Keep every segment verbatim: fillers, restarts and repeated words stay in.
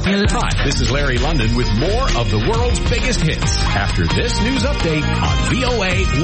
Hi, this is Larry London with more of the world's biggest hits after this news update on V O A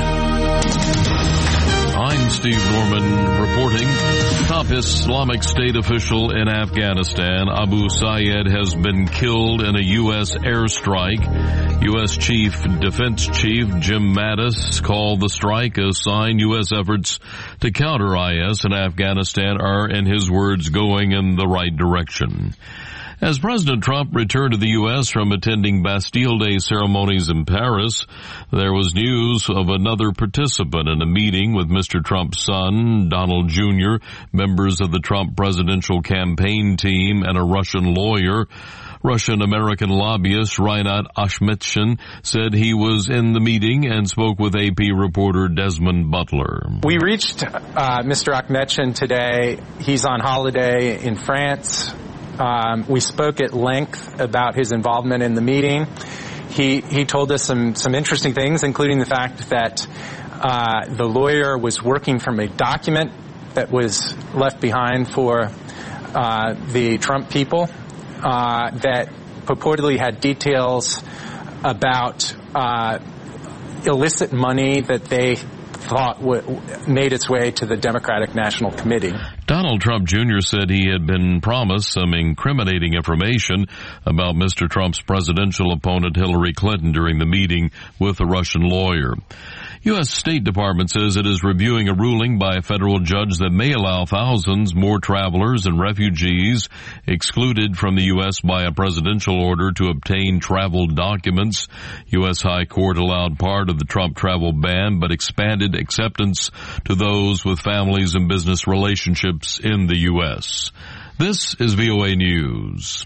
one. I'm Steve Norman reporting. Top Islamic State official in Afghanistan, Abu Sayed, has been killed in a U S airstrike. U S Chief Defense Chief Jim Mattis called the strike a sign U S efforts to counter I S in Afghanistan are, in his words, going in the right direction. As President Trump returned to the U S from attending Bastille Day ceremonies in Paris, there was news of another participant in a meeting with Mister Trump's son, Donald Junior, members of the Trump presidential campaign team, and a Russian lawyer. Russian-American lobbyist Reinat Ashmetshin said he was in the meeting and spoke with A P reporter Desmond Butler. We reached uh, Mister Akhmetshin today. He's on holiday in France. Um, we spoke at length about his involvement in the meeting. He he told us some, some interesting things, including the fact that uh, the lawyer was working from a document that was left behind for uh, the Trump people uh, that purportedly had details about uh, illicit money that they thought w- made its way to the Democratic National Committee. Donald Trump Junior said he had been promised some incriminating information about Mister Trump's presidential opponent Hillary Clinton during the meeting with a Russian lawyer. U S State Department says it is reviewing a ruling by a federal judge that may allow thousands more travelers and refugees excluded from the U S by a presidential order to obtain travel documents. U S High Court allowed part of the Trump travel ban, but expanded acceptance to those with families and business relationships in the U S. This is V O A News.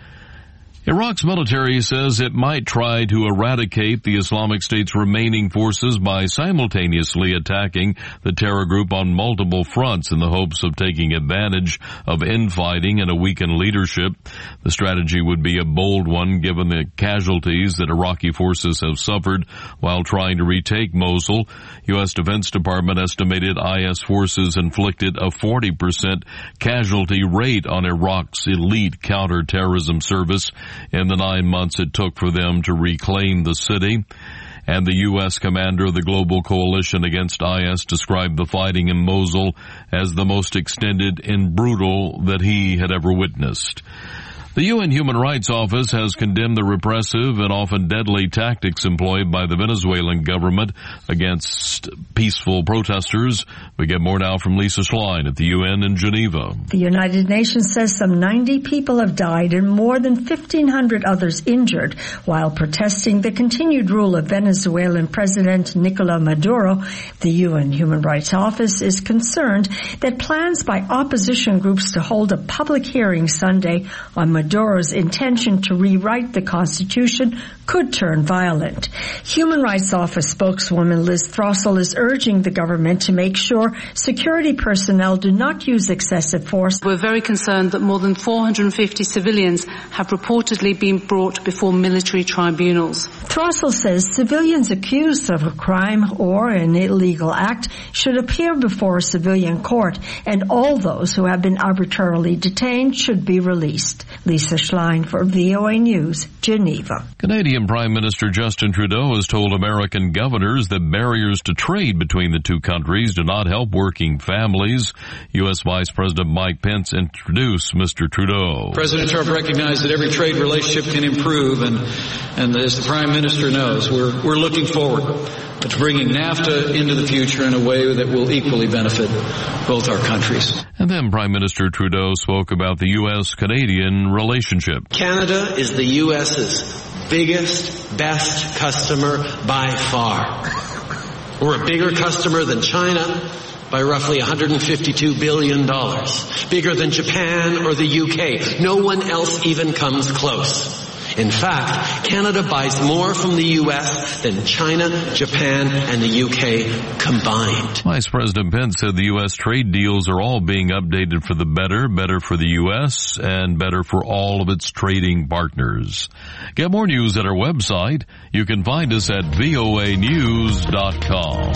Iraq's military says it might try to eradicate the Islamic State's remaining forces by simultaneously attacking the terror group on multiple fronts in the hopes of taking advantage of infighting and a weakened leadership. The strategy would be a bold one given the casualties that Iraqi forces have suffered while trying to retake Mosul. U S Defense Department estimated I S forces inflicted a forty percent casualty rate on Iraq's elite counterterrorism service in the nine months it took for them to reclaim the city. And the U S commander of the global coalition against I S described the fighting in Mosul as the most extended and brutal that he had ever witnessed. The U N Human Rights Office has condemned the repressive and often deadly tactics employed by the Venezuelan government against peaceful protesters. We get more now from Lisa Schlein at the U N in Geneva. The United Nations says some ninety people have died and more than fifteen hundred others injured while protesting the continued rule of Venezuelan President Nicolas Maduro. The U N Human Rights Office is concerned that plans by opposition groups to hold a public hearing Sunday on Maduro's intention to rewrite the Constitution could turn violent. Human Rights Office spokeswoman Liz Throssell is urging the government to make sure security personnel do not use excessive force. We're very concerned that more than four hundred fifty civilians have reportedly been brought before military tribunals. Throssell says civilians accused of a crime or an illegal act should appear before a civilian court, and all those who have been arbitrarily detained should be released. Lisa Schlein for V O A News, Geneva. Canadian Prime Minister Justin Trudeau has told American governors that barriers to trade between the two countries do not help working families. U S Vice President Mike Pence introduced Mister Trudeau. President Trump recognized that every trade relationship can improve, and, and as the Prime Minister knows, we're, we're looking forward to bringing NAFTA into the future in a way that will equally benefit both our countries. And then Prime Minister Trudeau spoke about the U S Canadian relationship. Canada is the U S's biggest, best customer by far. We're a bigger customer than China by roughly one hundred fifty-two billion dollars. Bigger than Japan or the U K. No one else even comes close. In fact, Canada buys more from the U S than China, Japan, and the U K combined. Vice President Pence said the U S trade deals are all being updated for the better, better for the U S, and better for all of its trading partners. Get more news at our website. You can find us at V O A news dot com.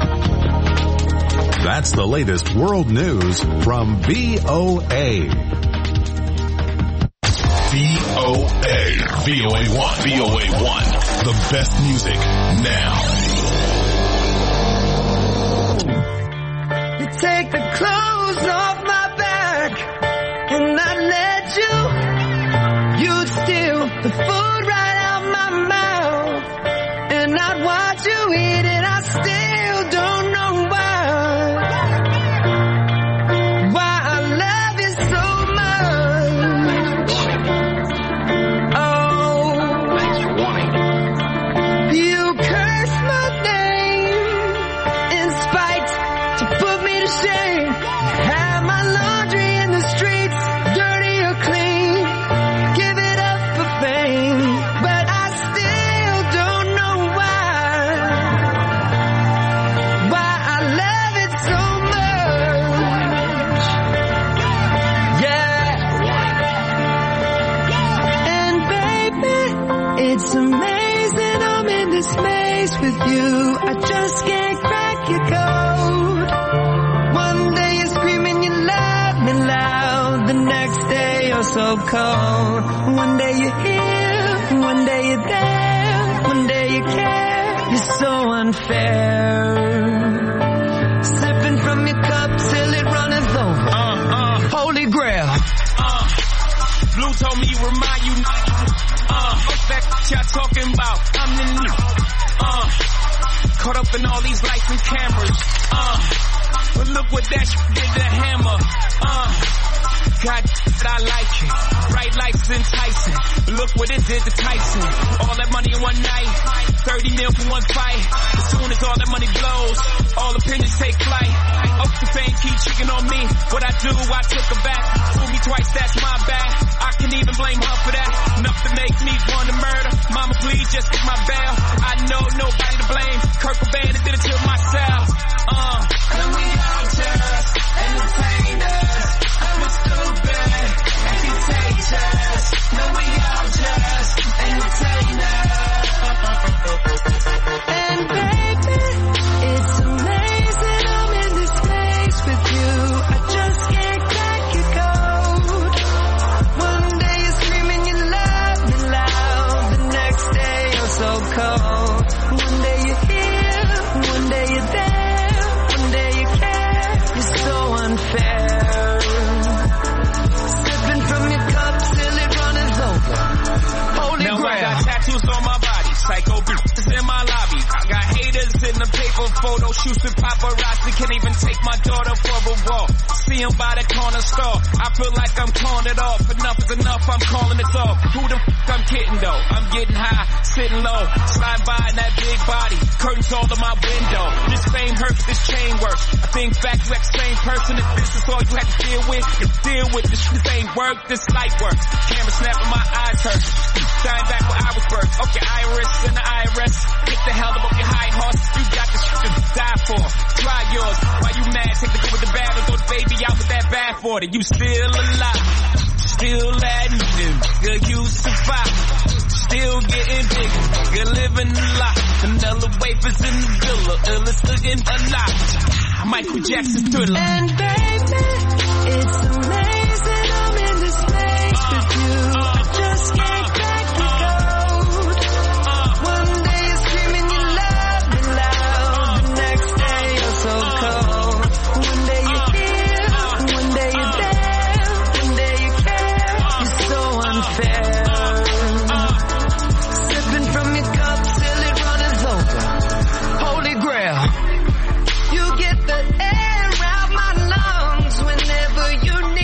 That's the latest world news from V O A. V O A. V O A one. V O A one. The best music now. You take the clothes off my back and I let you. You'd steal the food right out my mouth and I'd watch you eat it. I still don't know why. Why I love you so much. Oh, you curse my name in spite to put me to shame. Have my laundry in the streets, dirty or clean. Give it up for fame, but I still don't know why. Why I love it so much. Yeah. And baby, it's amazing I'm in this maze with you. I just can't crack your code. One day you're screaming you love me loud, the next day you're so cold. One day you're here, one day you're there, one day you care. You're so unfair. Sipping from your cup till it runneth over. Uh, uh, Holy Grail. Uh, Blue told me remind you. Uh, what's that y'all talking about? I'm the new. Uh, caught up in all these lights and cameras. Uh, but look what that sh- did to Hammer. Uh, God, I like it. Bright lights enticing. Look what it did to Tyson. All that money in one night. thirty mil for one fight. As soon as all that money blows, all opinions take flight. Up the fame keep cheating on me. What I do, I took her back. Fool me twice, that's my bad. I can even blame her for that. Enough to make me want to murder. Mama, please just get my bail. I know nobody to blame. Kurt Cobain did it to myself. Uh. And we all just entertainers. And we're stupid and contagious. No, we all just entertainers. And baby, it's amazing I'm in this place with you. I just can't crack your code. One day you're screaming you love me loud, the next day you're so cold. One day you're here, one day you're there, one day you care. You're so unfair. Sipping from your cup till it runneth over. Holy now Grail. I got tattoos on my body, psycho bitches in my lobby. I got haters in the paper, photo shoots with paparazzi. Can't even take my daughter for a walk. See him by the corner store. I feel like I'm calling it off. Enough is enough, I'm calling it off. Who the f*** I'm kidding though? I'm getting high, sitting low, slide by in that big body. Curtains all to my window. This fame hurts, this chain works. I think back to that same person. If this is all you had to deal with, you deal with this. This ain't work, this light works. Camera snapping, my eyes hurt. Dying back where I was birthed. Okay, Iris and the I R S. Get the hell up off your high horse. You got the shit to die for. Try yours. Why you mad? Take the good with the bad and throw the baby out with that bad for it. You still alive. Still letting you. Good, you survive. Still getting bigger. Good living a lot. Vanilla wafers in the villa. Illest looking alive. Michael Jackson Thriller. And baby, it's amazing I'm in this place with you. I just can't crack your code. One day you're screaming you love me loud, the next day you're so cold. One day you're here, one day you're there, one day you care. You're so unfair. Sipping from your cup till it runneth over. Holy Grail. You get the air out my lungs whenever you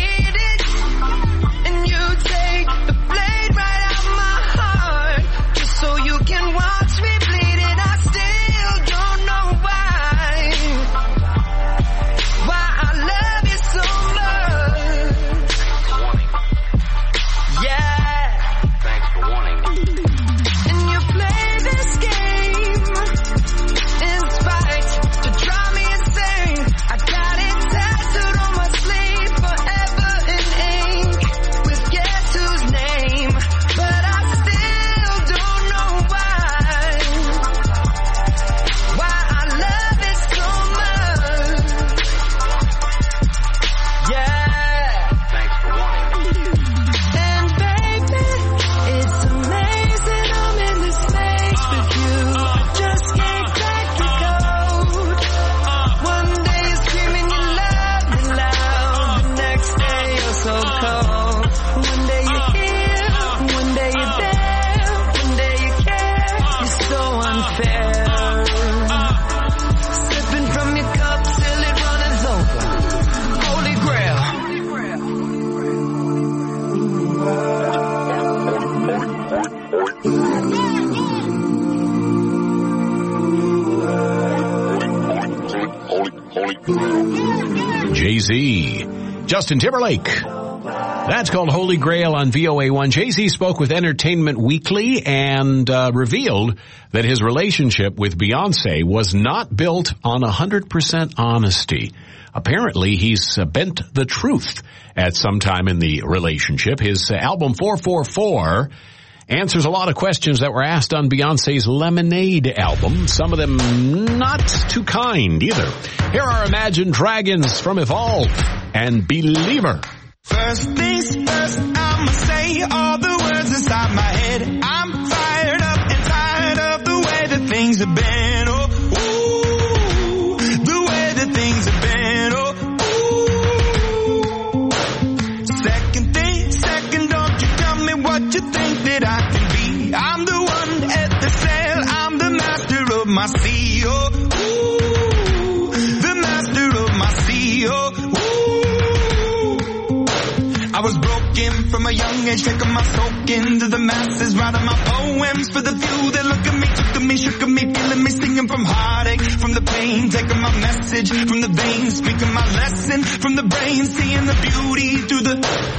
Jay-Z, Justin Timberlake. That's called Holy Grail on V O A one. Jay-Z spoke with Entertainment Weekly and uh, revealed that his relationship with Beyonce was not built on one hundred percent honesty. Apparently, he's uh, bent the truth at some time in the relationship. His uh, album four four four answers a lot of questions that were asked on Beyonce's Lemonade album. Some of them not too kind either. Here are Imagine Dragons from Evolve and Believer. First things first, I'ma say all the words inside my head. I'm fired up and tired of the way that things have been. Oh, ooh, the way that things have been. Oh, ooh. Second thing, second, don't you tell me what you think that I can be. I'm the one at the sail, I'm the master of my sea. Oh, ooh, the master of my sea. Oh, ooh. I was broken from a young age, taking my soak into the masses, writing my poems for the few that look at me, took at me, shook at me, feeling me, singing from heartache, from the pain, taking my message from the veins, speaking my lesson from the brain, seeing the beauty through the...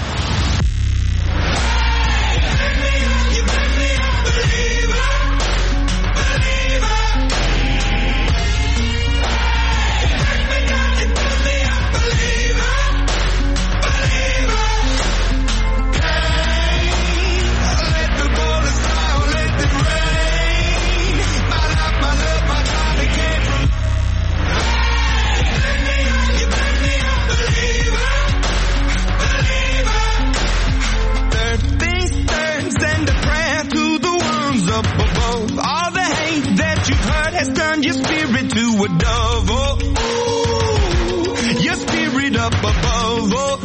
Turn your spirit to a dove, oh, ooh, your spirit up above, oh,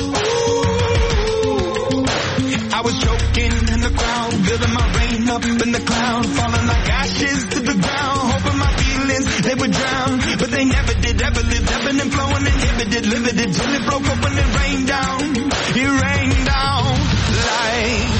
ooh. I was choking in the crowd, building my rain up in the cloud, falling like ashes to the ground, hoping my feelings, they would drown, but they never did, ever lived, ebbing and flowing, inhibited, limited, till it broke open and rained down, it rained down like...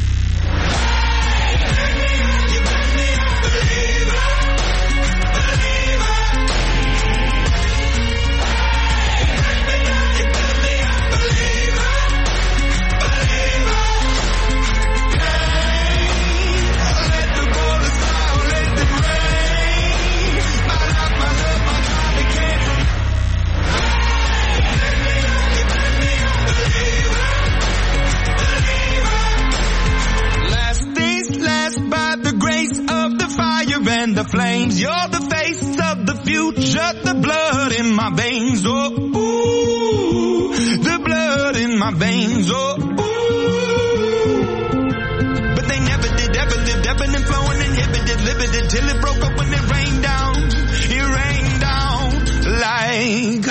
And the flames, you're the face of the future, the blood in my veins, oh, ooh, the blood in my veins, oh, ooh. But they never did, ever lived, ebbing and flowing, inhibited, limited, till it broke up when it rained down, it rained down like...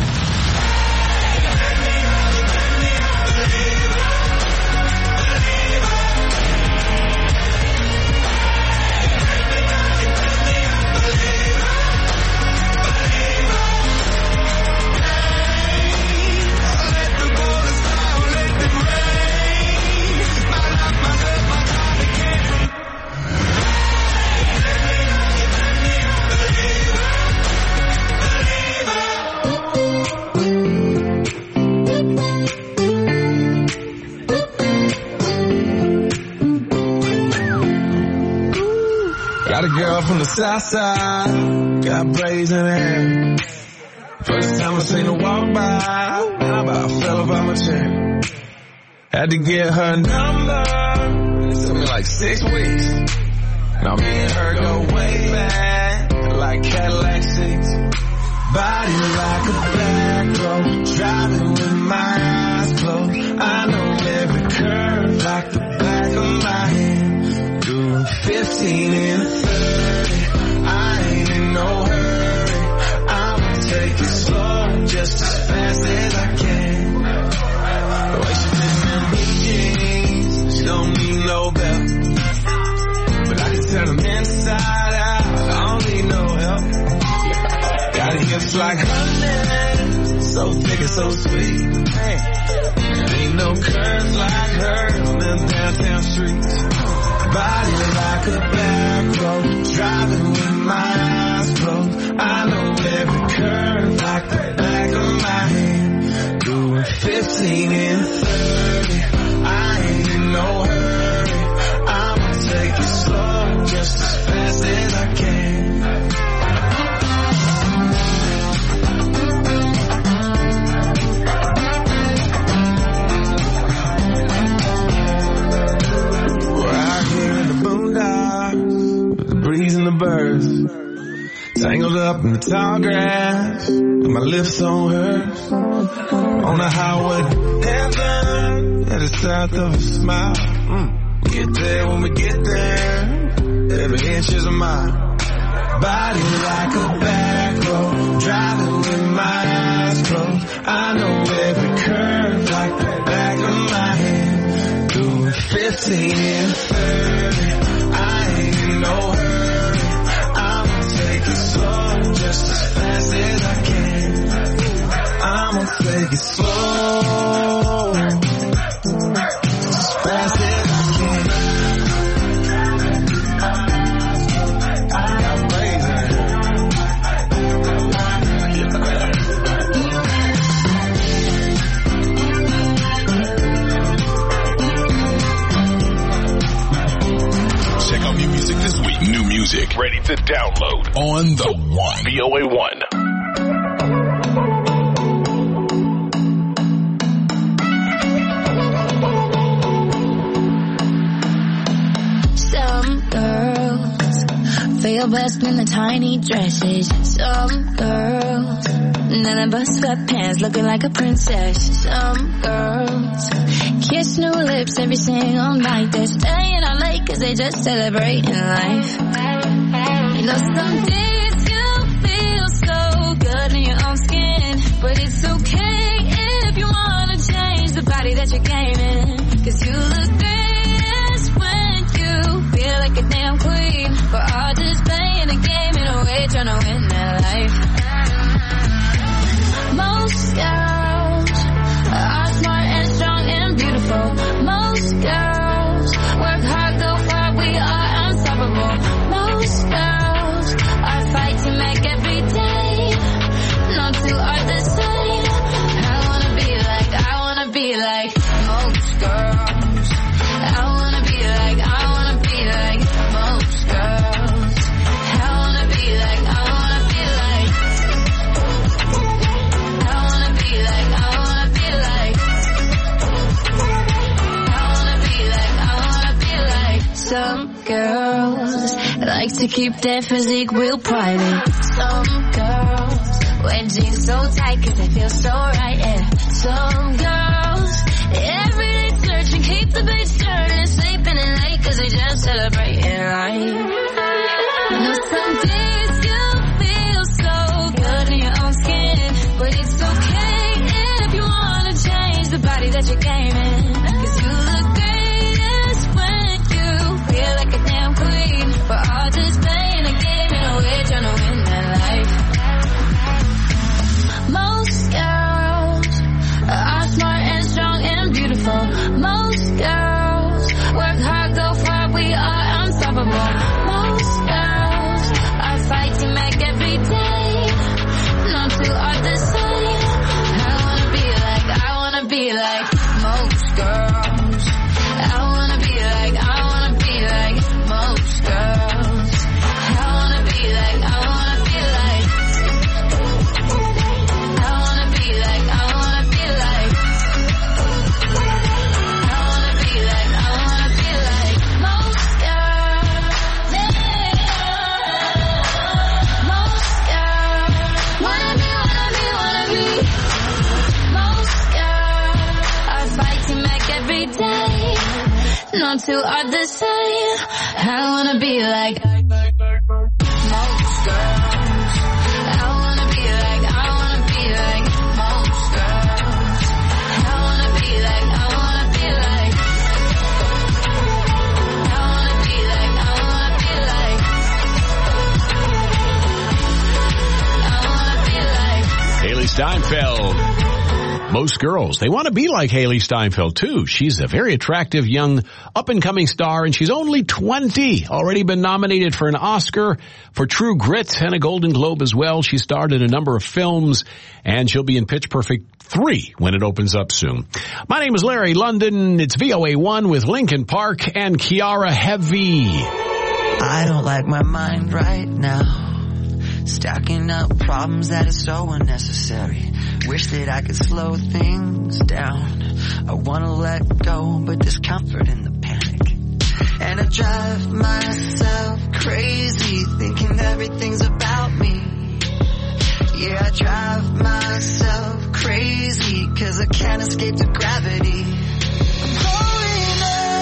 Got a girl from the south side, got braids in her hair. First time I seen her walk by, I about fell off out my chair. Had to get her number, it took me like six weeks. Now me and her go way back, like Cadillac seats. Body like a black road, driving with my eyes closed. I know every curve like the back of my hand. Doing fifteen and thirty, I ain't in no hurry. I'ma take it slow, just as fast as I can. The way she fits in me jeans, she don't need no belt. But I can tell them inside out, I don't need no help. Got hips like honey, so thick and so sweet. Hey, ain't no curves like her on them downtown streets. Body like a back road, driving with my eyes closed. I know every curve like the back of my hand. Doing fifteen and thirty, I ain't in no hurry. I'ma take it slow, just as fast as I can. Breeze and the birds, tangled up in the tall grass, with my lips on hers, on the highway to heaven, at the south of a smile. Mm. Get there when we get there, every inch is a mile. Body like a back road, driving with my eyes closed. I know every curve like the back of my hand. Doing fifteen and thirty, I ain't in no hurry. Take it slow, just as fast as I can. I'ma take it slow, as fast as I can. I got blazing. Check out new music this week. New music ready to download on the One. V O A One. Some girls feel best in the tiny dresses. Some girls, none but sweatpants looking like a princess. Some girls kiss new lips every single night. They're staying out late cause they just celebrating life. You know some days you feel so good in your own skin, but it's okay if you wanna change the body that you're gaming. Cause you look greatest when you feel like a damn queen. We're all just playing a game in a way, trying to win that life. Most girls are smart and strong and beautiful. Most girls work hard, go far, we are unstoppable. Most girls are fighting back every day. No two are the same. I wanna be like, I wanna be like most girls. I wanna be like, I wanna be like most girls. I wanna be like, I wanna be like. I wanna be like, I wanna be like. I wanna be like, I wanna be like. Some girls like to keep their physique real private. Some girls wear jeans so tight cause they feel so right, yeah. Some girls every day searching, keep the bass turning, sleeping in late cause they just celebrating life. You know some days you feel so good in your own skin, but it's okay if you wanna change the body that you're gaming. Cause you look greatest when you feel like a damn queen. We're all just playing a game in a way, trying to win that life. Most girls are smart and strong and beautiful. Most girls work hard, go far, we are unstoppable. Most girls are fighting back every day. No two are the same. I wanna be like, I wanna be like most girls. I wanna be like, I wanna be like most girls. I wanna be like, I wanna be like. I wanna be like, I wanna be like. I wanna be like, I wanna be like most girls. Most girls. Wanna be, wanna be, wanna be. Most girls are fighting back every day. No two are the same. I wanna be like most girls. I wanna be like, I wanna be like most girls. I wanna be like, I wanna be like. I wanna be like, I wanna be like. I wanna be like. Haley Steinfeld. Most girls, they want to be like Haley Steinfeld, too. She's a very attractive young up-and-coming star, and she's only twenty. Already been nominated for an Oscar for True Grit and a Golden Globe as well. She starred in a number of films, and she'll be in Pitch Perfect three when it opens up soon. My name is Larry London. It's V O A one with Linkin Park and Kiara Heavy. I don't like my mind right now. Stacking up problems that are so unnecessary. Wish that I could slow things down. I wanna let go, but there's comfort in the panic. And I drive myself crazy, thinking everything's about me. Yeah, I drive myself crazy, cause I can't escape the gravity. I'm holding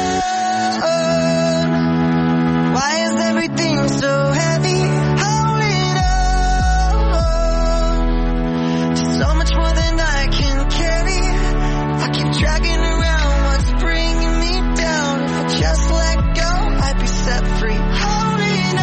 on. Why is everything so heavy? So much more than I can carry. I keep dragging around what's bringing me down. If I just let go, I'd be set free. Holding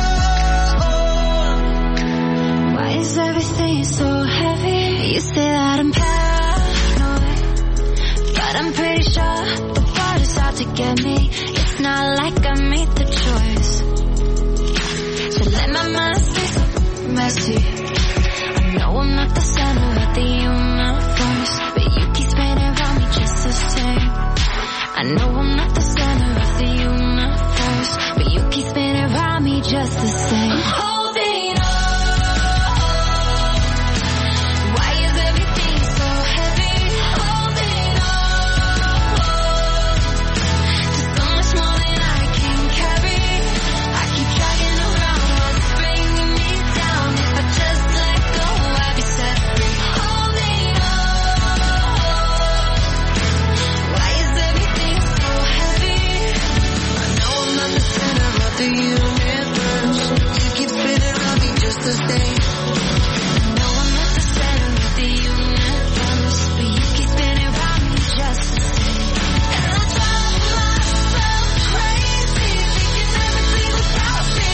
on. Why is everything so heavy? You say that I'm paranoid, but I'm pretty sure the water's out to get me. It's not like I made the choice. So let my mind stay so messy. No, I'm not the center of the universe, but you keep spinning around me just the same. I know I'm not the center of the universe, but you keep spinning around me just the same. I'm holding on. Why is everything so heavy? Holding on. There's so much more than I can carry. I keep dragging around what's bringing me down. If I just let go, I'll be set free. Holding on. Why is everything so heavy? I know I'm not the center of the universe. You keep spinning around me just the same. I know I'm not the center of the universe, but you keep spinning around me just the same. And I drive myself crazy, thinking everything's about me.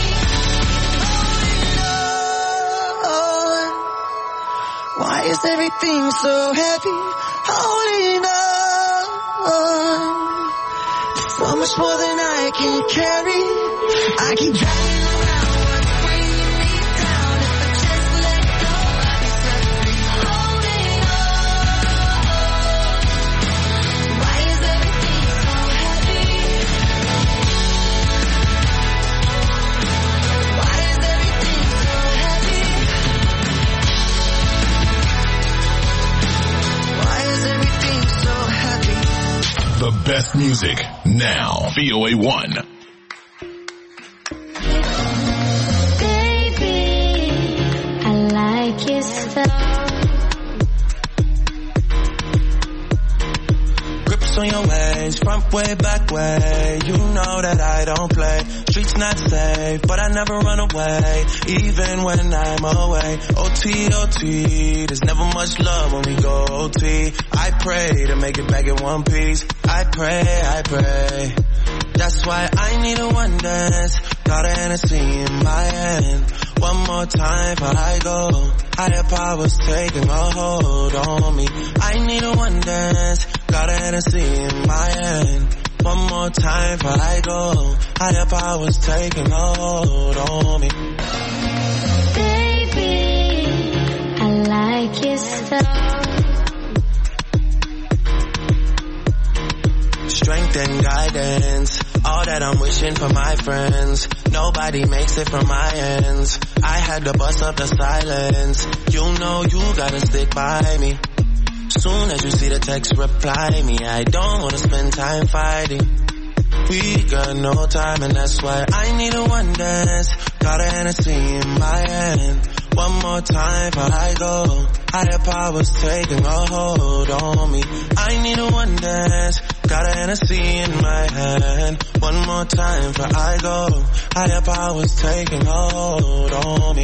Holding on. Why is everything so heavy? Holding on. There's so much more than I can carry. I keep dragging around what's bringing me down. If I just let go, I'll be set free. Holding on. Why is everything so heavy? Why is everything so heavy? Why is everything so heavy? The best music now. V O A one. Baby, I like your stuff. Grips on your ways, front way, back way. You know that I don't play. Streets not safe, but I never run away, even when I'm away. O T, O T, there's never much love when we go O T. I pray to make it back in one piece. I pray, I pray. That's why I need a one dance. Got a Hennessy in my hand. One more time before I go. Higher powers taking a hold on me. I need a one dance. Got a Hennessy in my hand. One more time before I go. Higher powers taking a hold on me. Baby, I like your stuff. Strength and guidance, all that I'm wishing for my friends. Nobody makes it from my ends. I had to bust up the silence. You know you gotta stick by me. Soon as you see the text, reply me. I don't wanna spend time fighting. We got no time, and that's why I need a one dance. Got a Hennessy in my hand. One more time before I go. Higher powers taking a hold on me. I need a one dance. Got a Hennessy in my hand. One more time before I go. Higher powers taking a hold on me.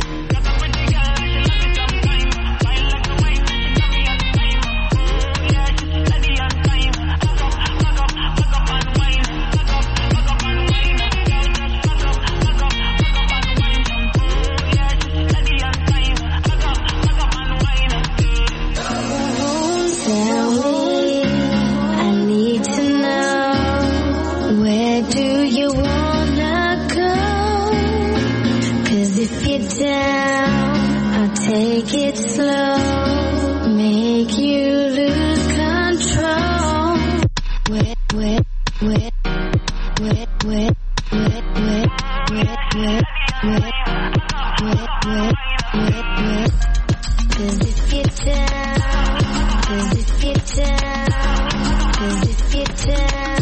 Where do you wanna go? 'Cause if you're down, I'll take it slow, make you lose control. Where, where, where, where, where, where, where, where, where, where, where, where, where. 'Cause if you're down, 'cause if you're down, 'cause if you're down.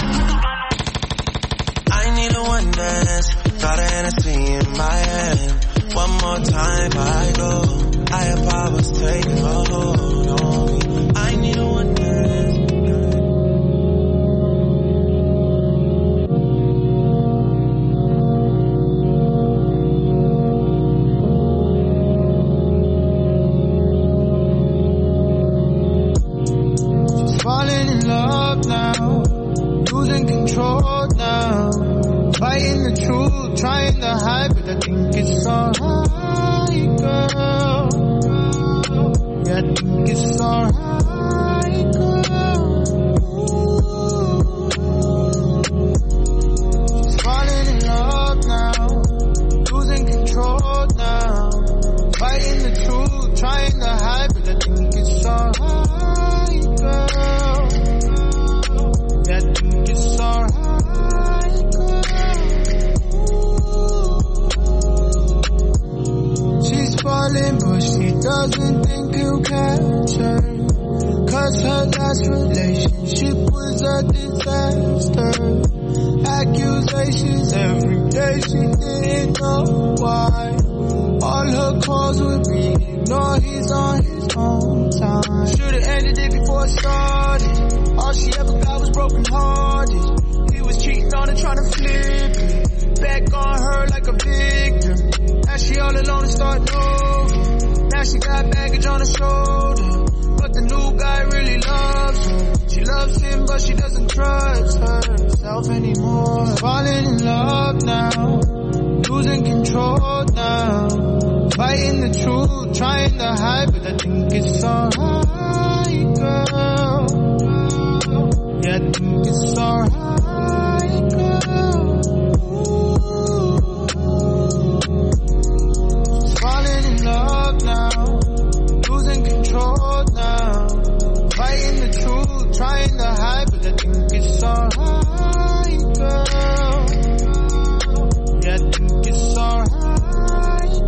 I need a one dance, got a Hennessy in my hand. One more time I go, higher powers taking a hold on me. I need a one dance. Falling in love now, losing control now, fighting the truth, trying to hide, but I think it's alright, girl. Yeah, I think it's alright, girl. She's falling in love now, losing control now, fighting the truth, trying to hide, but I think it's alright, girl. Yeah, I think it's alright, girl. She's falling, but she doesn't think he'll catch her. 'Cause her last relationship was a disaster. Accusations every day, she didn't know why. All her calls would be ignored, he's on his own time. Should've ended it before it started. All she ever got was broken hearted. He was cheating on her, trying to flip it. Back on her like a victim. Now she all alone and starting over. Now she got baggage on her shoulder. But the new guy really loves her. She loves him, but she doesn't trust herself anymore. Falling in love now, losing control now, fighting the truth, trying to hide, but I think it's alright, girl. Yeah, I think it's alright, girl. She's falling in love now, losing control now, fighting the truth, trying to hide, but I think it's alright, girl. Yeah, I think it's alright,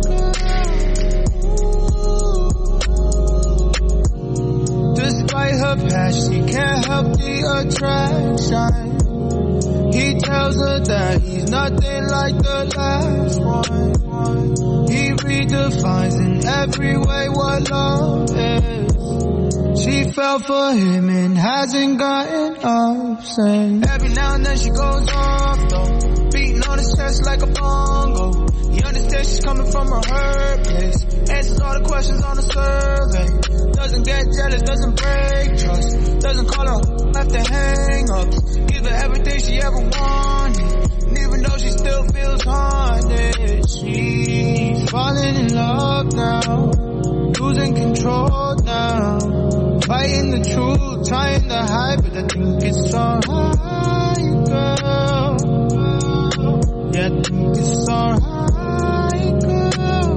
girl. Despite her past, she can't help the attraction. He tells her that he's nothing like the last one. He redefines in every way what love is. She fell for him and hasn't gotten up since. Every now and then she goes off though, beating on his chest like a bongo. He understands she's coming from her hurt place, answers all the questions on the survey. Doesn't get jealous, doesn't break trust, doesn't call her after hang-ups. Give her everything she ever wanted, and even though she still feels haunted, she's falling in love now, losing control now, fighting the truth, trying to hide, but I think it's alright, girl. Yeah, I think it's alright, girl.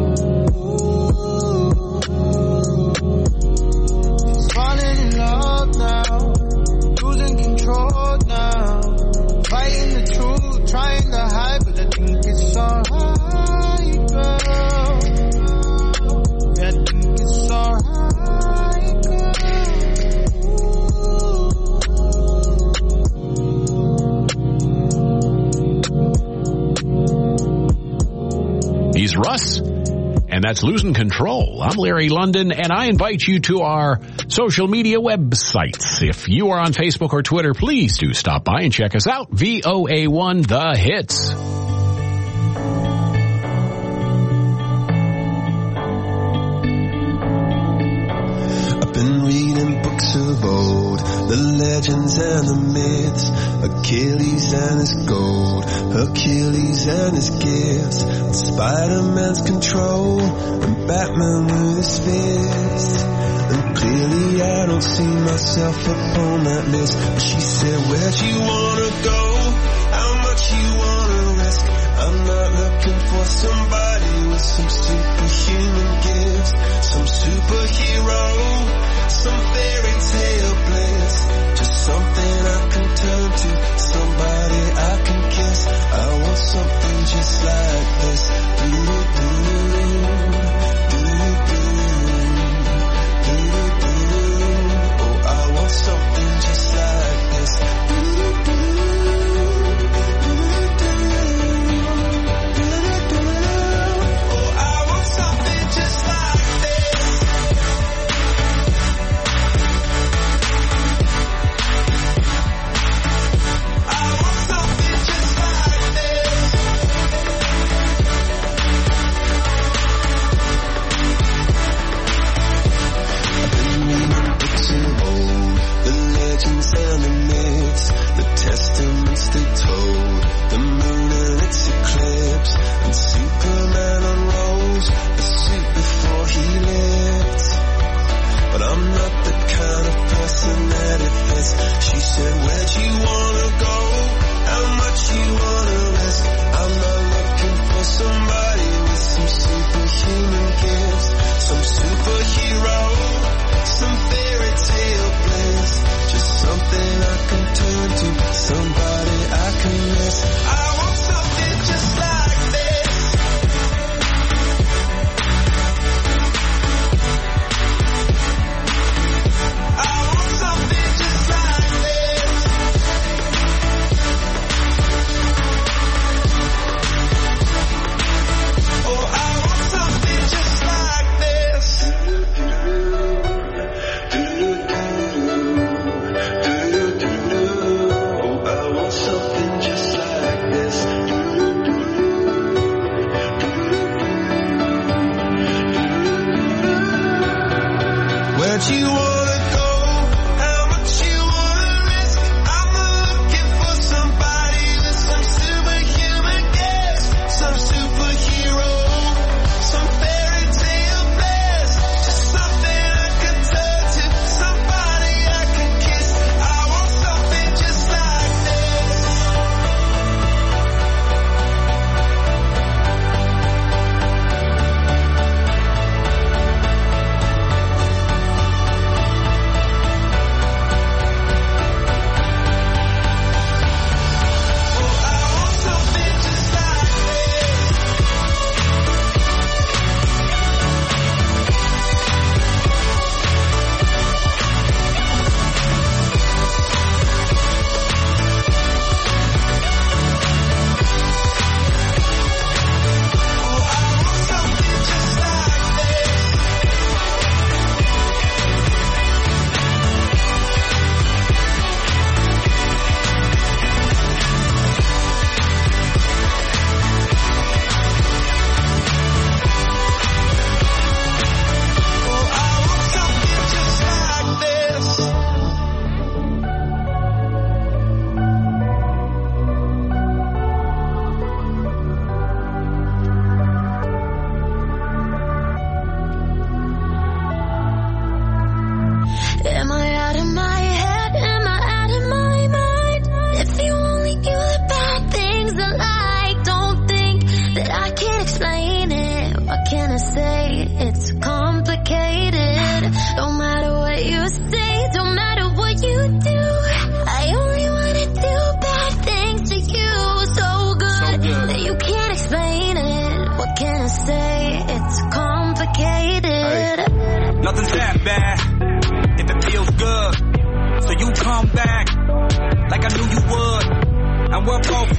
She's falling in love now, losing control now, fighting the truth, trying to hide, but I think it's alright, girl. Yeah, I think it's alright, girl. He's Russ, and that's Losing Control. I'm Larry London, and I invite you to our social media websites. If you are on Facebook or Twitter, please do stop by and check us out. V O A one The Hits. I've been reading books of old, the legends and the myths, Achilles and his gold, Hercules and his gifts, Spider-Man's control, and Batman with his fists. And clearly I don't see myself upon that list. But she said, where'd you wanna go? How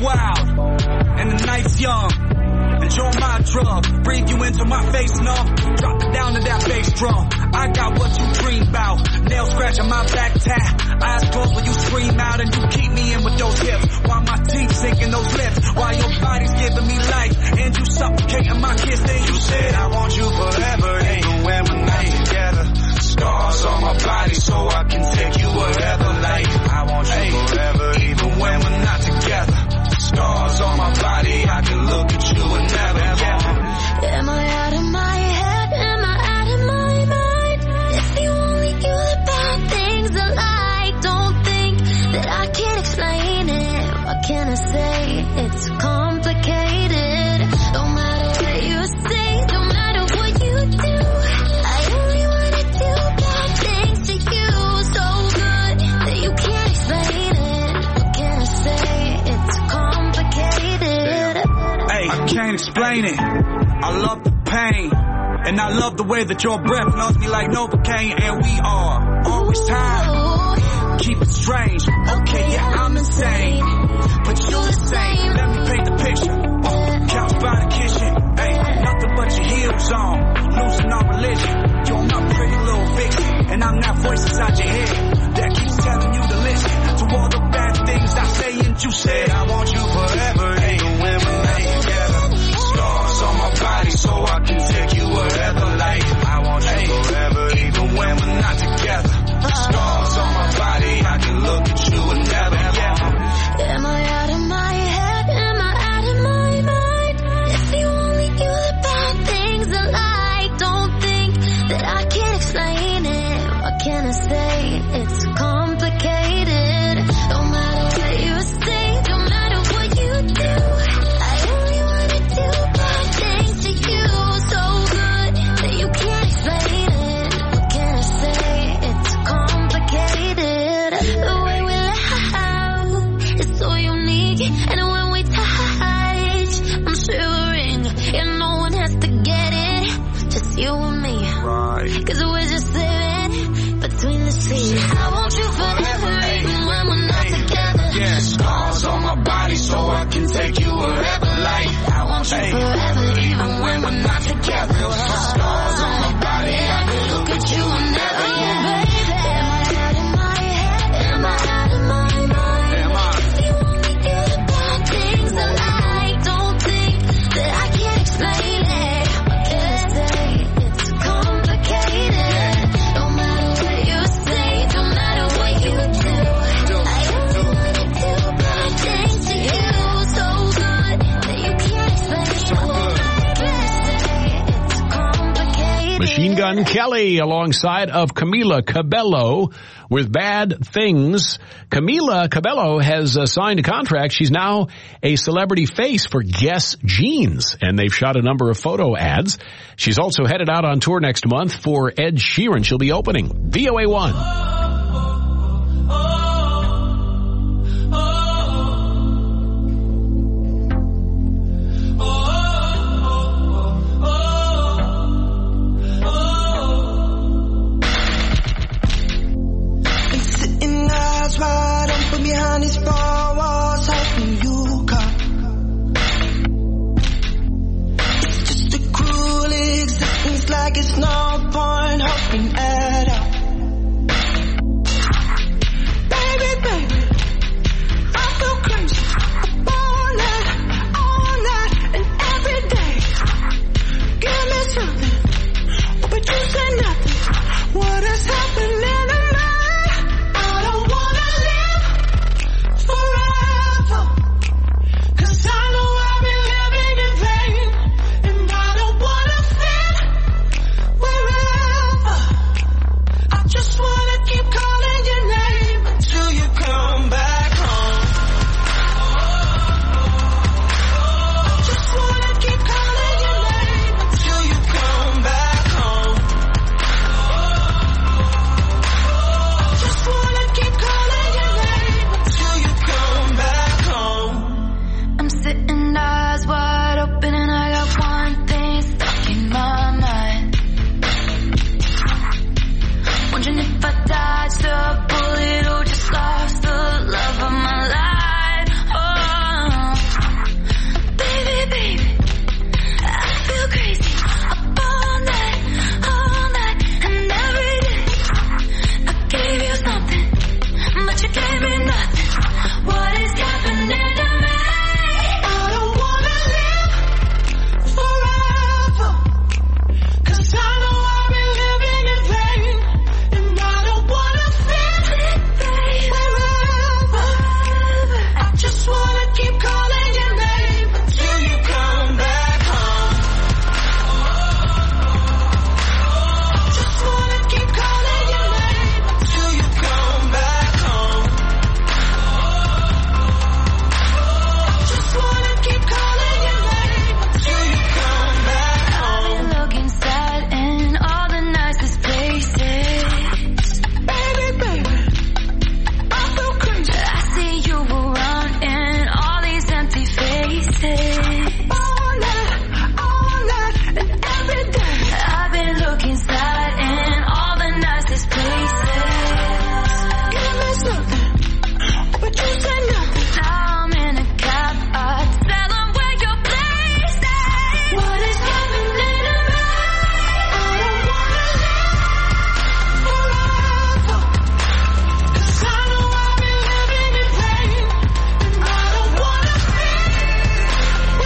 wild, and the night's young. Enjoy my drug, breathe you into my face, no. Drop it down to that bass drum. I got what you dream about. Nail scratching my back tap. Eyes closed when you scream out and you keep me in with those hips. While my teeth sinking those lips. While your body's giving me life and you suffocating my kiss. Then you said I want you forever, even when we're not together. Scars on my body so I can take you wherever. Like I want you forever, even when we're not together. Scars on my body, I can look at you and never, yeah. Am I out of my head? Am I out of my mind? If you only knew the bad things I like, don't think that I can't explain it. What can I say? It's complicated. No matter what you say, no matter what you do, I only wanna do bad things to you. So good that you can't explain it. What can I say? It's complicated. Hey, I can't explain it. I love the pain, and I love the way that your breath knows me like Novocaine. And we are always time. Keep it strange. Okay, yeah, I'm insane, but you're the same. Let me paint the picture. Uh, couch by the kitchen. Hey, nothing but your heels on. Losing our religion. You're my pretty little vixen, and I'm that voice inside your head that keeps telling you to listen to all the bad things I say. And you said I want you forever, even when we're not together. Scars on my body so I can take you wherever. Like I want you forever, even when we're not together. Scars on my body, I can look at you and never, yeah. Am I out of my head? Am I out of my mind? If you only knew the bad things I like, don't think that I can't explain it. What can I say? It's complicated. No matter what you say, no matter what you do, I only wanna do bad things to you. So good that you can't explain it. What can I say? It's complicated. The way we laugh is so unique, and when we touch, I'm shivering, and no one has to get it, just you and me. Right. Cause we're just living between the seas. I want you forever, even when we're not together. Yeah, scars on my body so I can take you wherever. Like I want you forever, even when we're not together. Scars on my body, I can look at you and never, yeah. Am I out of my head? Am I out of my mind? Am I? If you only knew the bad things I like, don't think that I can't explain it. What can I say? It's complicated. No matter what you say, no matter what you do, I only wanna do bad things to you. So good that you can't explain it. What can I say? It's complicated. Machine Gun Kelly alongside of Camila Cabello with Bad Things. Camila Cabello has uh, signed a contract. She's now a celebrity face for Guess Jeans, and they've shot a number of photo ads. She's also headed out on tour next month for Ed Sheeran. She'll be opening V O A one. Sitting eyes wide open behind these four walls, hoping you come. It's just a cruel existence, like it's no point hoping at all. taste. All night, all night, and every day. I've been looking inside in all the nicest places. Give me something, but you say nothing. Now I'm in a cab, I tell them where your place is. What is happening to me? I don't wanna live forever. 'Cause I know I've been living in pain. And I don't wanna be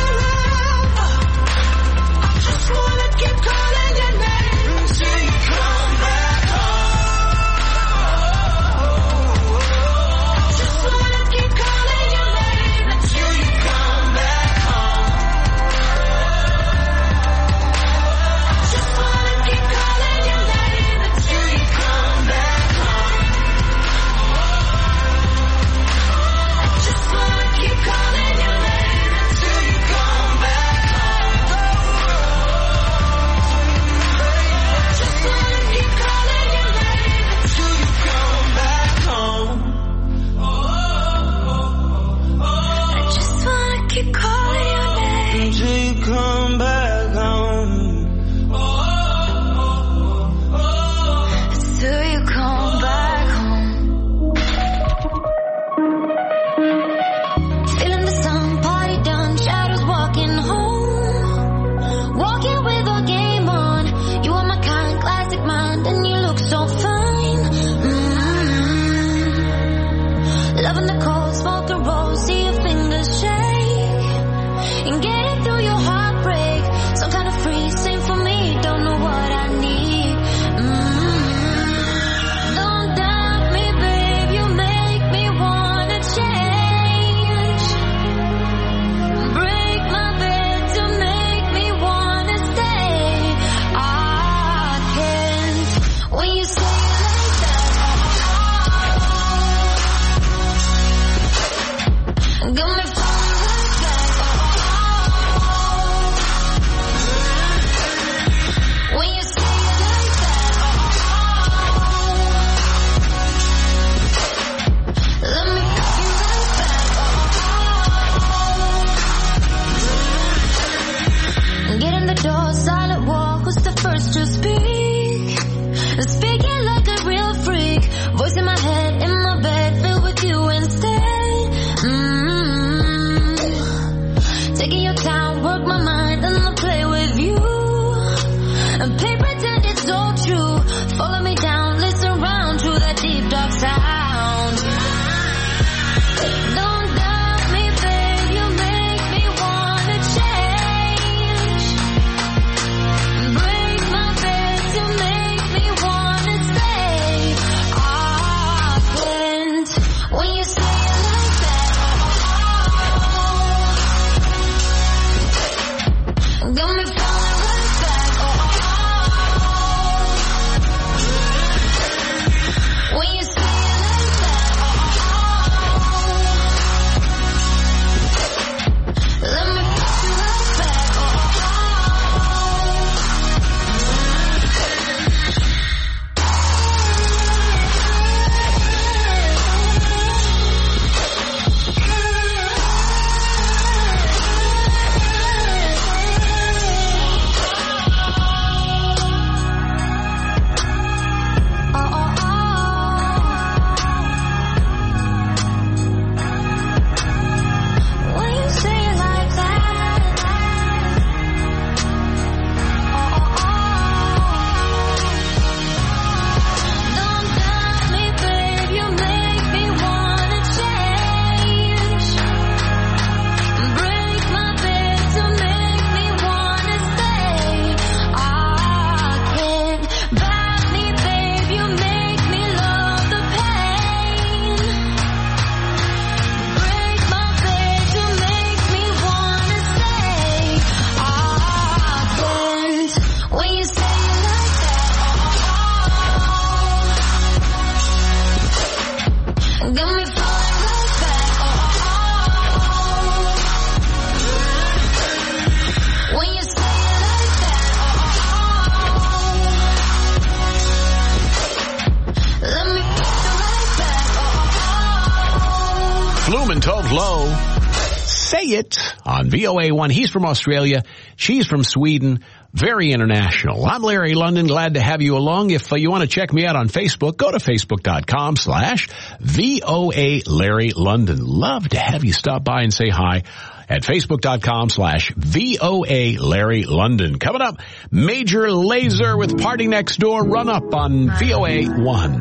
Elliott on V O A one. He's from Australia. She's from Sweden. Very international. I'm Larry London. Glad to have you along. If uh, you want to check me out on Facebook, go to facebook.com slash VOA Larry London. Love to have you stop by and say hi at facebook.com slash VOA Larry London. Coming up, Major Lazer with Party Next Door. Run up on V O A one.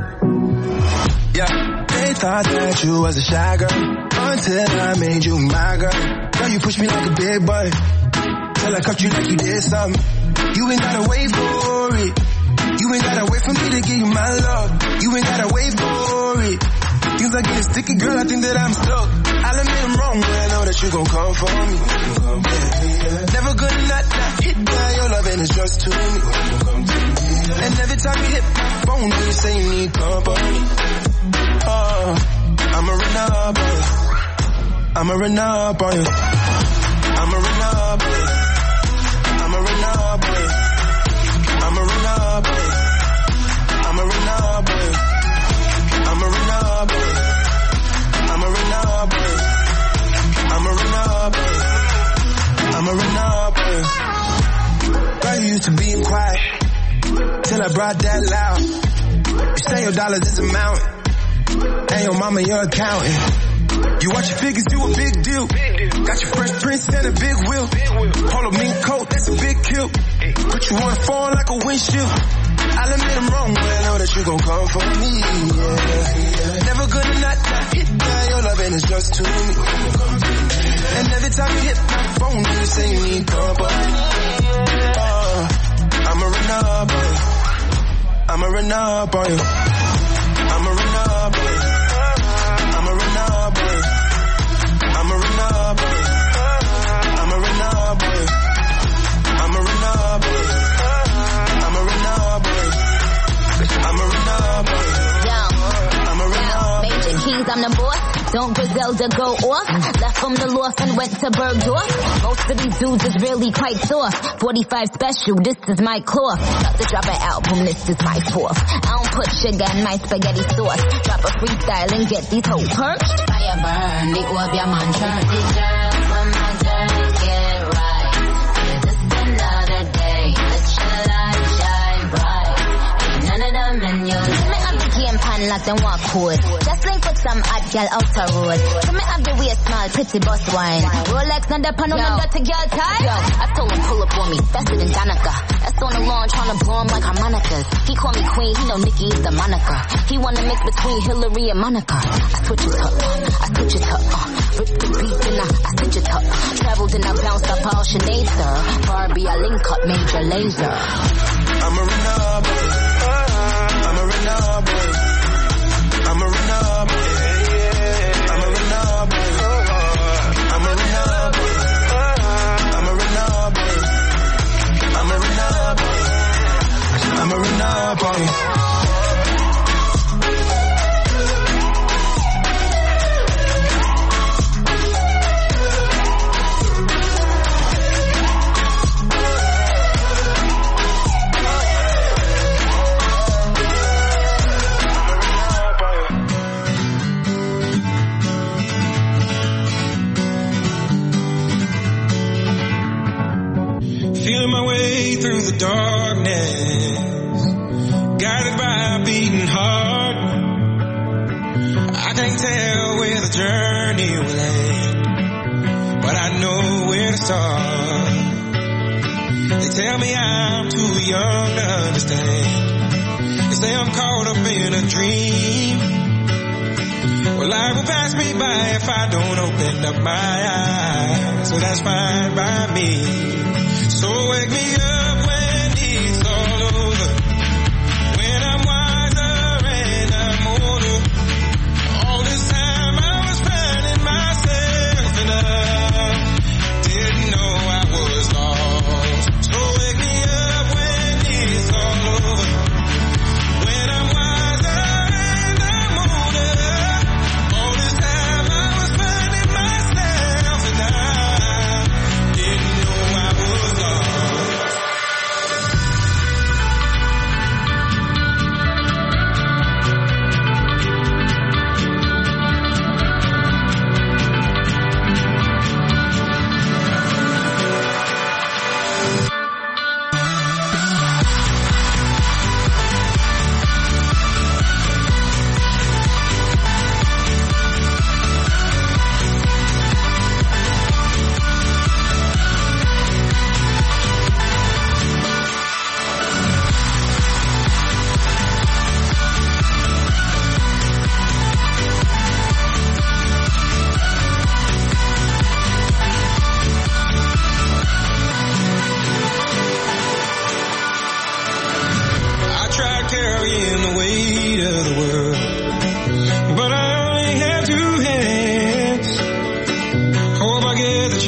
Yeah, they thought that you was a shy girl until I made you my girl. Now you push me like a big boy till I cuffed you like you did something. You ain't gotta wait for it. You ain't gotta wait for me to give you my love. You ain't gotta wait for it. Things are getting sticky, girl, I think that I'm stuck. I'll admit I'm wrong, but I know that you gon' come for me. Never gonna not, not hit by your love and it's just to me. And every time you hit my phone, you say you need company. Oh, I'ma run up on you. I'ma run up on you. I'ma run up on you. I'ma run up on you. I'ma run up on you. I'ma run up on you. I'ma run up on you. I'ma run up on you. I'ma run up on you. I'ma run up on you. Girl, you used to being quiet till I brought that loud. You say your dollars is a mountain, and your mama your accountant. You watch your figures do a big deal. Got your fresh prince and a big wheel. Polo mink coat, that's a big kill. Put you on the phone like a windshield. I'll admit I'm wrong, but I know that you gon' come for me. Yeah. Never gonna not, not hit by your love and it's just to me. And every time you hit my phone, you say you need company. Oh, I'ma run up on you. I'ma run up on you. I'ma run up on you. I'ma run up on you. I'ma run up on you. I'ma run up on you. I'ma run up on you. I'ma run up on you. I'ma run up on you. I'ma run up on you. Major Keys, I'm the boss. Don't Griselda go off? Left from the loft and went to Bergdorf. Most of these dudes is really quite soft. forty-five special, this is my cloth. About to drop an album, this is my fourth. I don't put sugar in my spaghetti sauce. Drop a freestyle and get these hoes perched. Fire burn, the orb your man church. These girls when my journey get right. It's just another day. Let your light shine bright. Ain't none of them in your life. Me have the game pan locked and walk code. Just link with some hot girl outer road. So me have the waist small, pretty bus wine. Rolex on the panel, no dirty girl tie. Yo, I told him pull up on me, faster than Danica. That's on the lawn trying to blow him like harmonicas. He call me queen, he know Nikki is the moniker. He wanna mix between Hillary and Monica. I switch it up, I switch it up. Uh, rip the beat and I, I switch it up. Traveled and I bounced up all Sinead, sir. Barbie, I link up Major Lazer. I'ma run up on you. I'ma run up on you. I'ma run up on you. I'ma run up on you. I'ma run up on you. I'ma run up on you. I'ma run up on you. I'ma run up on you. Feeling my way through the darkness, guided by a beating heart. I can't tell where the journey will end, but I know where to start. They tell me I'm too young to understand. They say I'm caught up in a dream. Well, life will pass me by if I don't open up my eyes, so that's fine by me. So wake me up when it's all over, when I'm wiser and I'm older. All this time I was finding myself and I didn't know I was lost. So wake me up when it's all over, when I'm wiser and I'm older. All this time I was finding myself and I didn't know I was lost.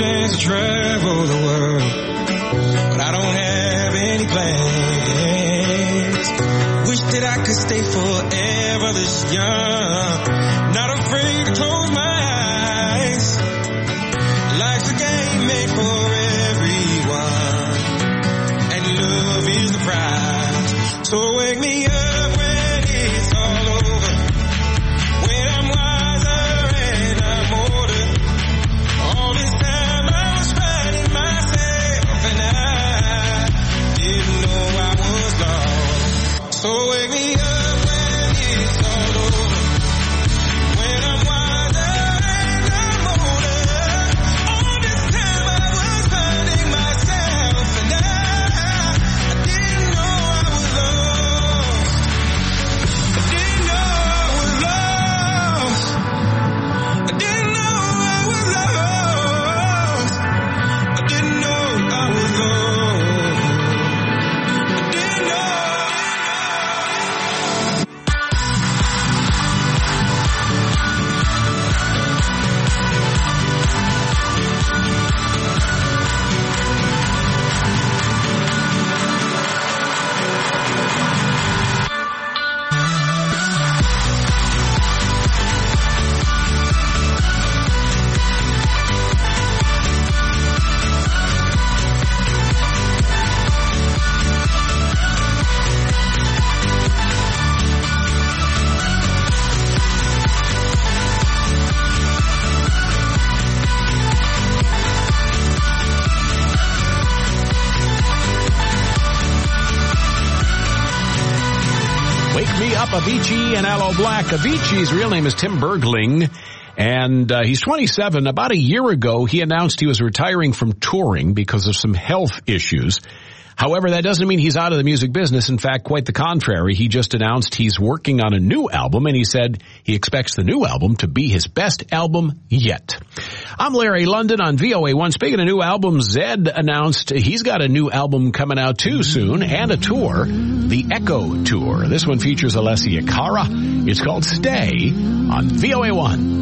chance to travel the world, but I don't have any plans. Wish that I could stay forever this young, not afraid to close my eyes. Life's a game made for everyone, and love is the prize. So wake me up when it's all over, when I'm wiser and I'm older. All this time I was finding myself, and I didn't know I was lost. So wake me up when it's all over, when I'm wiser and I'm older. All this time I was finding myself, and I, I didn't know I was lost. I didn't know I was lost. I didn't know I was lost. I didn't know I was lost. I didn't know. Wake Me Up, Avicii and Aloe Black. Avicii's real name is Tim Bergling, and uh, he's twenty-seven. About a year ago, he announced he was retiring from touring because of some health issues. However, that doesn't mean he's out of the music business. In fact, quite the contrary. He just announced he's working on a new album, and he said he expects the new album to be his best album yet. I'm Larry London on V O A one. Speaking of new albums, Zed announced he's got a new album coming out too soon and a tour, the Echo Tour. This one features Alessia Cara. It's called Stay on V O A one.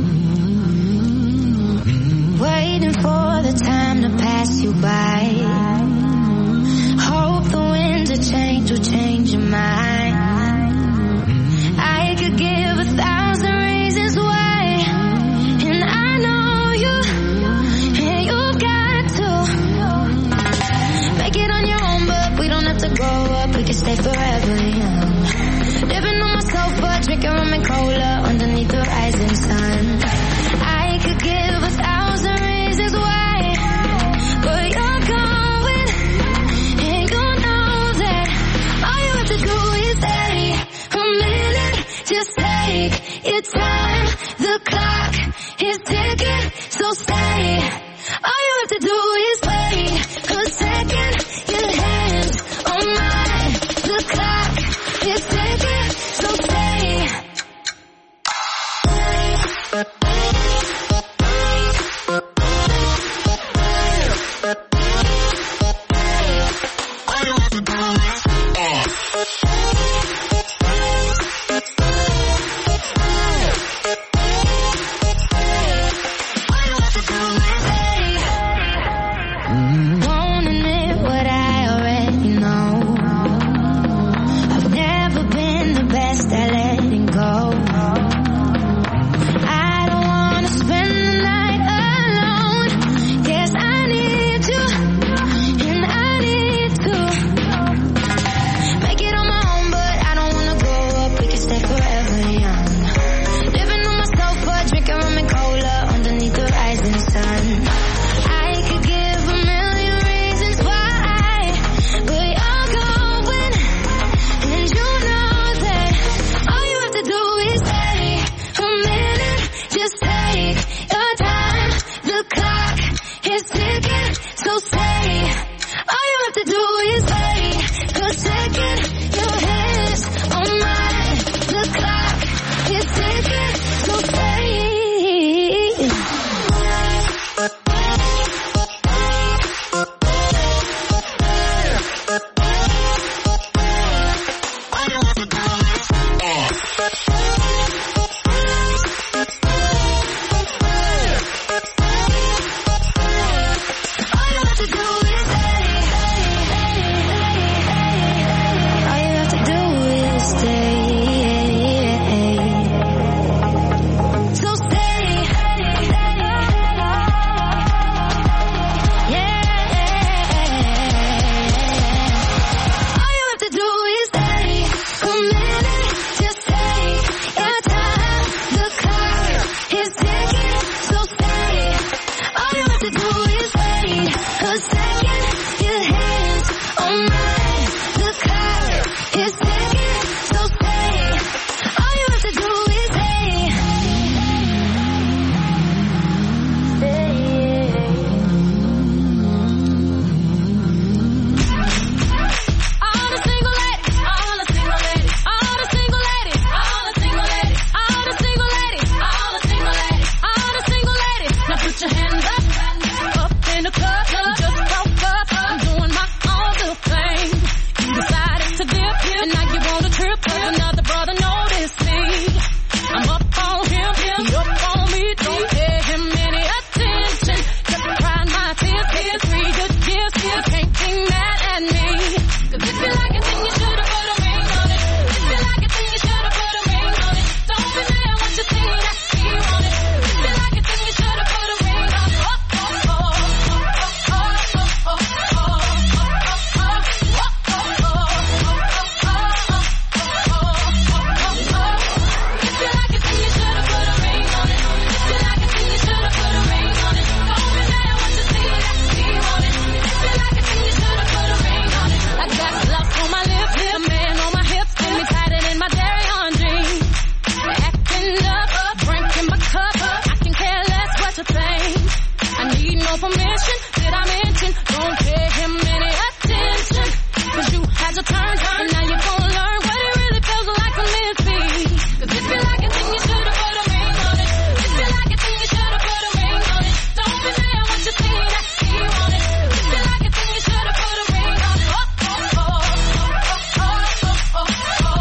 Waiting for the time to pass you by. Hope the winds of change will change your mind. I could give a thousand reasons why, and I know you, and you've got to make it on your own, but we don't have to grow up, we can stay forever young. Living on my sofa, drinking rum and cola underneath the rising sun. I could give a thousand reasons why, but you're going, and you know that all you have to do is stay a minute. Just take your time, the clock is ticking, so stay. All you have to do is wait a second, your hands on mine, the clock is ticking, so stay. Won't admit what I already know. I've never been the best at letting go. I don't wanna spend the night alone. Guess I need you, and I need to make it on my own, but I don't wanna grow up, we can stay forever young. Living on my sofa, drinking rum and cola underneath the rising sun. I could give a million reasons why, but you're going, and you know that all you have to do is stay a minute. Just take your time, the clock is ticking, so stay. All you have to do is wait a second, your hands on mine, the clock is ticking, so stay. the club, we just broke up. I'm doing my own little thing. You decided to dip, and now you want a trip, cause another brother noticed me. I'm up on him, he up on me, don't pay him any attention. Just crying my tears, taking three good years, you can't be mad at me. Cause if you like it, then you should've put a ring on it. If you like it, then you should've put a ring on it. Don't be mad what you see that he want it. If you like it, then you should've put a ring on it. Oh, oh, oh, oh, oh, oh, oh, oh, permission, did I mention? Don't pay him any attention. Cause you had your turn, and now you're gonna learn what it really feels like to miss me. Cause if you like it, then you should've put a ring on it. If you like it, then you should've put a ring on it. Don't be mad what you see that he want it. If you like it, then you should've put a ring on it. Oh, oh, oh, oh, oh, oh, oh, oh,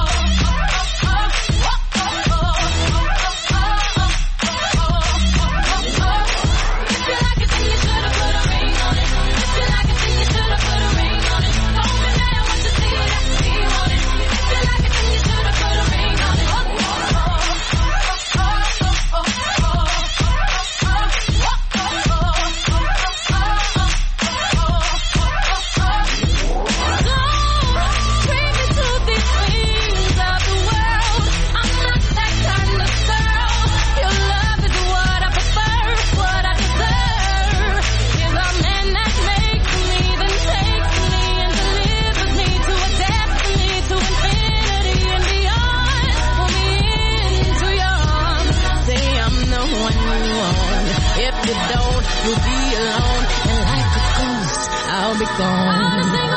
If you don't, you'll be alone, and like a ghost, I'll be gone.